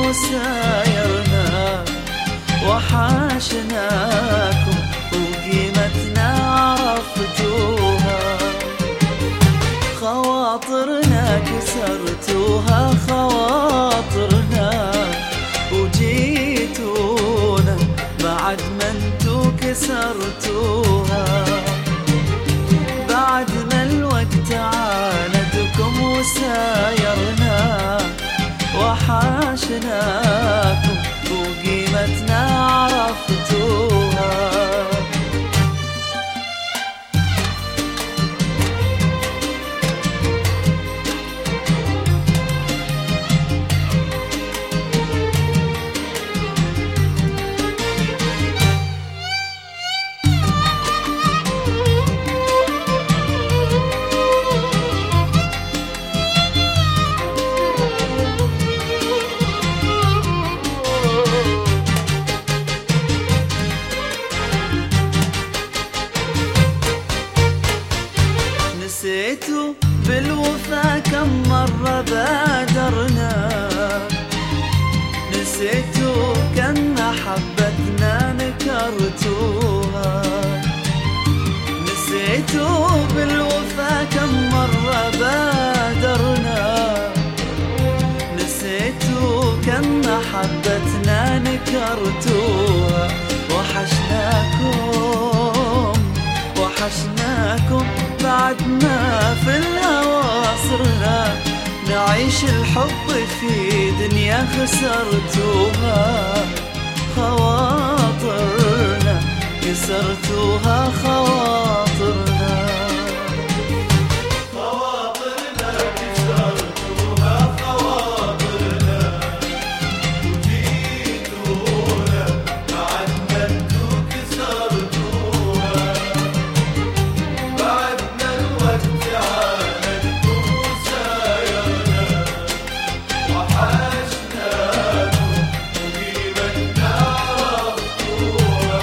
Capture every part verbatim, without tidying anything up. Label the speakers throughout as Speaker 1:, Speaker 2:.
Speaker 1: وسايرنا وحاشناكم وقيمتنا عرفتوها. خواطرنا كسرتوها خواطرنا وجيتونا بعد ما انتو كسرتوها. بعد ما الوقت عاندكم وسايرنا وحاشناكم وقيمتنا عرفتوها. نسيتوا بالوفا كم مرة بادرنا، نسيتوا كم محبتنا نكرتوها. نسيتوا بالوفا كم مرة بادرنا، نسيتوا كم محبتنا نكرتوها. وحشناكم وحشناكم بعد ما في الهوى صرنا نعيش الحب في دنيا خسرتوها. خواطرنا كسرتوها خواطرنا
Speaker 2: خواطرنا كسرتوها خواطرنا وجيتونا بعد ما انتو كسرتوها. بعد ما الوقت عاندكم وسايرنا وحاشناكم وقيمتنا عرفتوها.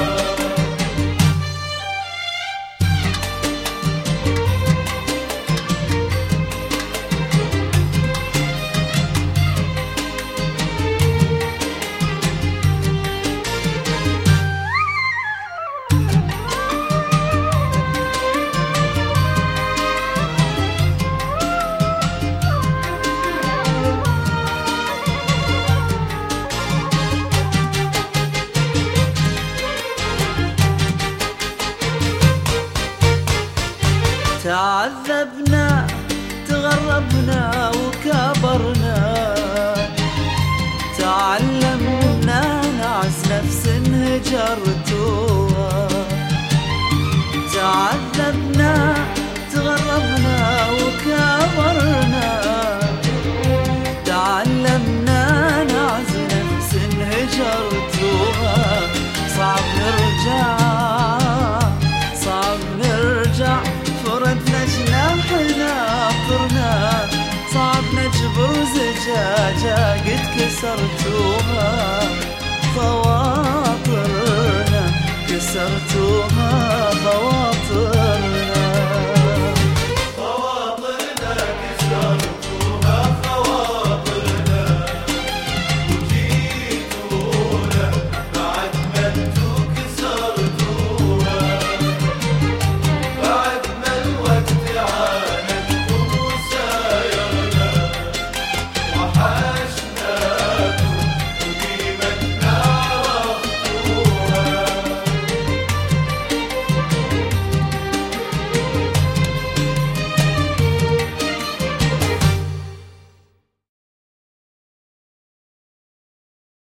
Speaker 1: تعذبنا تغربنا وكبرنا، تعلمنا نعز نفس انهجرتوها. تعذبنا تغربنا وكبرنا، تعلمنا نعز نفس انهجرتوها. صعب نرجع صعب نرجع فردنا جناحنا طرنا. صعب نجبر زجاجة قد كسرتوها. خواطرنا كسرتوها خواطرنا